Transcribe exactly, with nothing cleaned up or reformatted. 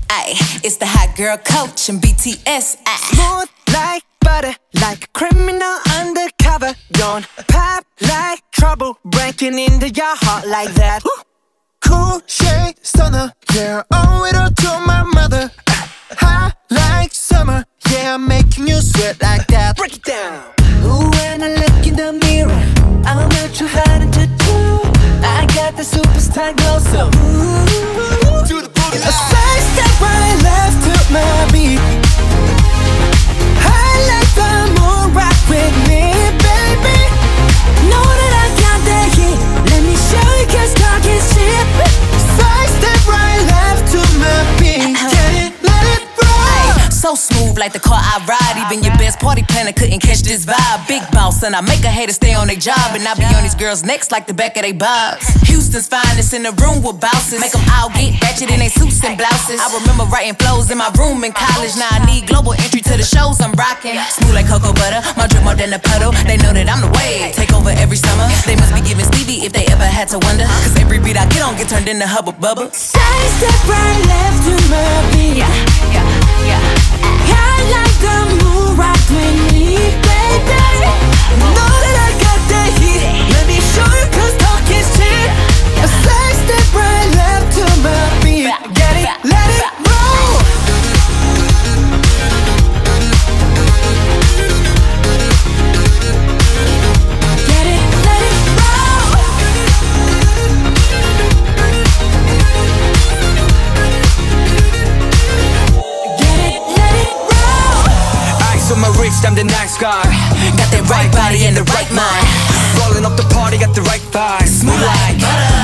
Ay, it's the hot girl coach and B T S. Ay. Smooth like butter, like a criminal undercover. Don't pop like trouble, breaking into your heart like that. Cool shade stunner, yeah, owe it all to my mother. Hot like summer, yeah, I'm making you sweat like that. Break it down. Ooh, when I look in the mirror, I'm not too hard to do. I got the superstar glow, so ooh, do the booty. A side step right left to my beat. I like the moon, rock with me, baby. Know that I got that heat. Let me show you, cause talk is cheap. Side step right left to my beat. Get it, let it roll. So smooth like the car I ride. Even your best party planner couldn't catch this vibe. Big boss and I make a hater stay on their job. And I be on these girls' necks like the back of they bobs. Houston's finest in the room with bouncers. Make them all get ratchet in their suits and blouses. I remember writing flows in my room in college. Now I need global entry to the shows I'm rocking. Smooth like cocoa butter, my drip more than a puddle. They know that I'm the wave, take over every summer. They must be giving Stevie if they ever had to wonder. Cause every beat I get on get turned into Hubba Bubba. Side step right left to my beat. Yeah, yeah, yeah. I like the moon, rock with me, baby. Know that I got that heat. Let me show you, cause talk is cheap. A side step right left to my beat. Get it, let it roll. Get it, let it roll. Get it, let it roll. Ice on my wrist, I'm the nice guy. Got that right body and the right mind. Rolling up the party, got the right vibe. Smooth like butter.